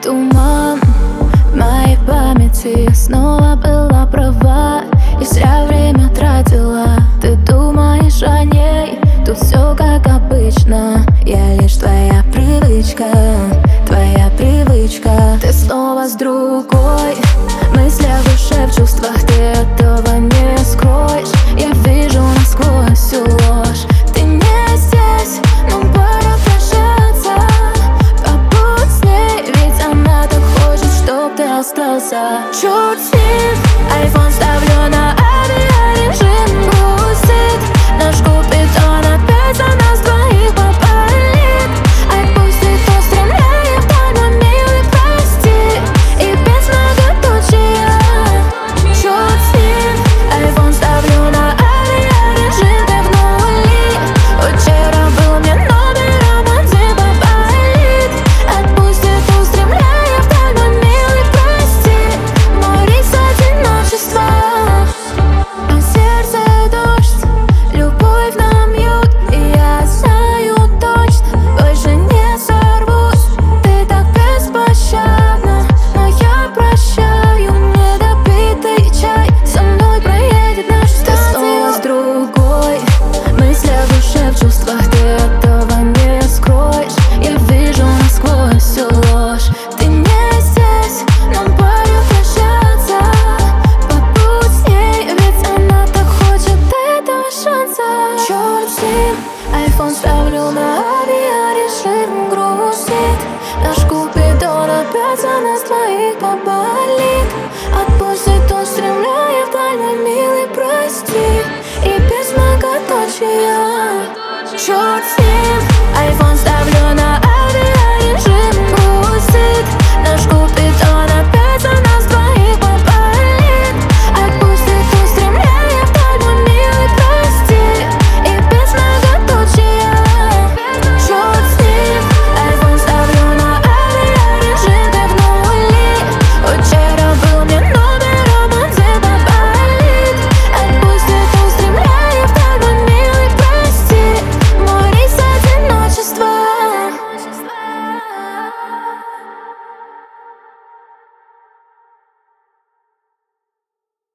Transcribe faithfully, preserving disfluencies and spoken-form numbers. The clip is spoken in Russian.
Туман в моей памяти, я снова была права и зря время тратила. Ты думаешь о ней, тут все как обычно. Я лишь твоя привычка, твоя привычка. Ты снова с другой, мысли о душе, в чувствах, ты этого не скроешь. Я вижу насквозь всю ложь. Ты не здесь, но пора прощаться. Побудь с ней, ведь она так хочет, чтоб ты остался. Черт с ним, айфон ставлю на авиарежим, грустит наш купидон, опять за нас двоих попалит. Отпустит, то стреляй вдаль, мой милый, прости, и без многоточия. Черт с ним, айфон ставлю на авиарежим, ты в нули. Вчера был мне номером один, попалит. Отпустит, то стреляй вдаль, мой милый, прости, мой риск одиночества. А сердце дождь, любовь нам бьют, и я знаю точно, больше не сорвусь. Ты так беспощадна, но я прощаю. Недопитый чай со мной проедет нашу станцию. Ты снова с другой, мысли о душе, в чувствах, ты этого не скроешь. Я вижу насквозь всю ложь. Ты не здесь, нам пора прощаться. Побудь с ней, ведь она так хочет этого шанса. Черт с ним, айфон ставлю на авиарежим, грустит наш купидон, опять за нас двоих попал.